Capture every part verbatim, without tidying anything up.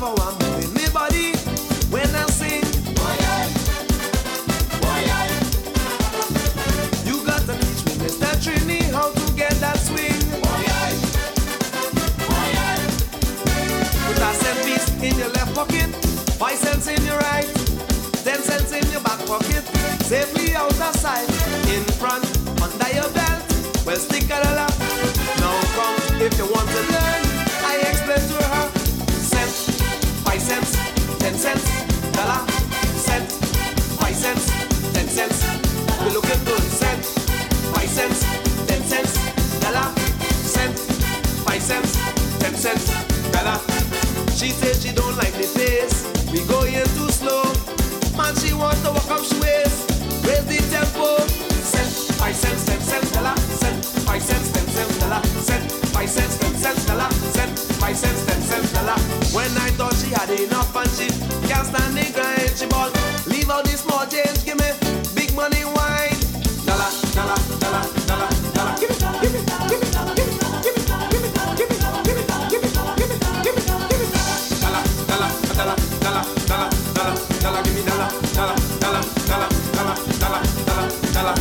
how I'm moving my body when I sing. Oh yeah, oh yeah. You gotta teach me, Mister Trini, how to get that swing. Oh yeah, oh yeah. Put a cent piece in your left pocket, five cents in your right, ten cents in your back pocket, safely out of sight. In front, under your belt, well stick a dollar. Now come, if you want to learn, I explain to her. Cent, five cents, ten cents, dollar. Cent, five cents, ten cents. We looking good. Cent, five cents, ten cents, dollar. Cent, five cents, ten cents, dollar. She says she don't like the pace, we go here too slow. Man, she want to walk up she waist, raise the tempo. Cent, five cents, ten cents, dollar. Cent, five cents, ten cents, dollar. Cent, five cents, ten cents, dollar. Cent, five cents, ten cents, dollar. When I thought she had enough and she can't stand the grind, she bought, leave out the small change, give me big money wine. Dollar, dollar, dollar, dollar, dollar. Give me, give me, give me, give me, give me, give me, give me, give me, give me, give me, give me, give me, give me. Dollar, dollar, dollar, dollar, dollar, dollar, dollar, give me dollar, dollar, dollar, dollar, dollar, dollar, dollar, dollar.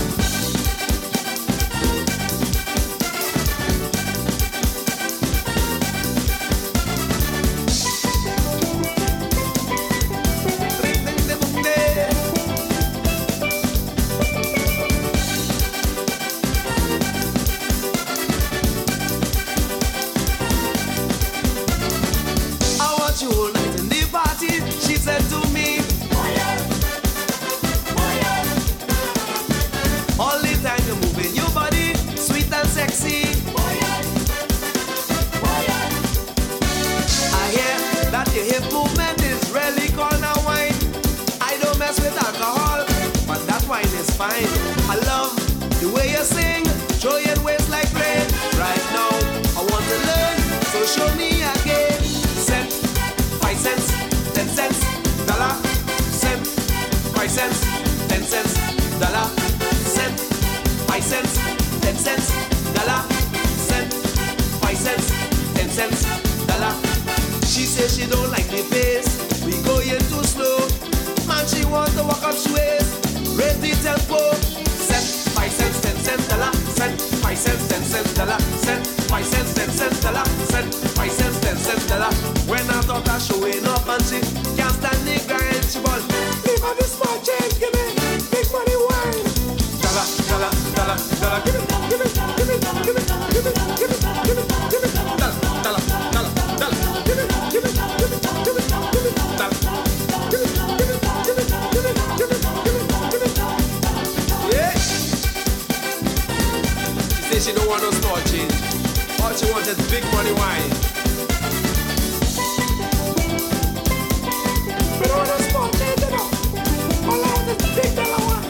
Fine. I love the way you sing, throw your waist like rain. Right now, I want to learn, so show me again. Cent, five cents, ten cents, dollar. Cent, five cents, ten cents, dollar. Cent, five cents, ten cents, dollar. Cent, five cents, ten cents, dollar. She says she don't like the pace, we go here too slow. Man, she want to walk up she waist, raise the tempo. Cent, five cents, ten cents, dollar. Cent, five cents, ten cents, dollar. Cent, five cents, ten cents, dollar. Cent, five cents, ten cents, dollar. When I thought I showing up and she can't stand the grind, she bought, leave out the small change, give me big money wine. Dollar, dollar, dollar, dollar, give me, give me, give me, give me, give me, give me, give me, give me, give me, dollar, dollar, dollar, dollar, give me, give me, give me, give me, give me, dollar. She don't want no small change. All she wants is big money wine. We don't want no small change, you know. All I want is big dollar wine.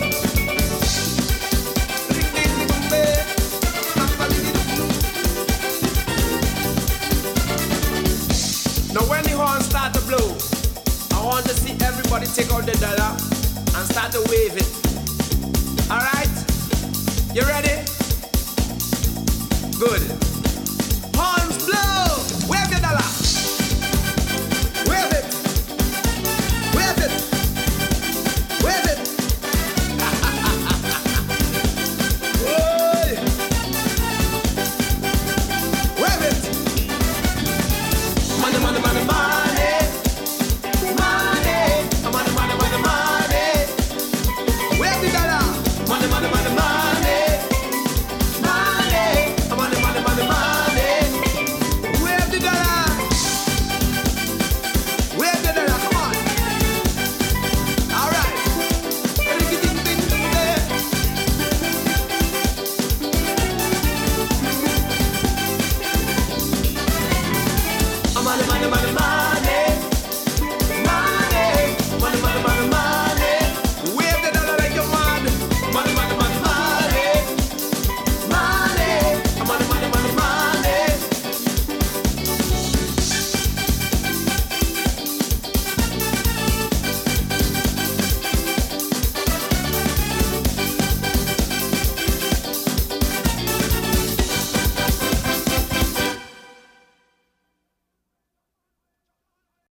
Now when the horn start to blow, I want to see everybody take out the dollar and start to wave it. Alright? You ready? Good. Horns blow!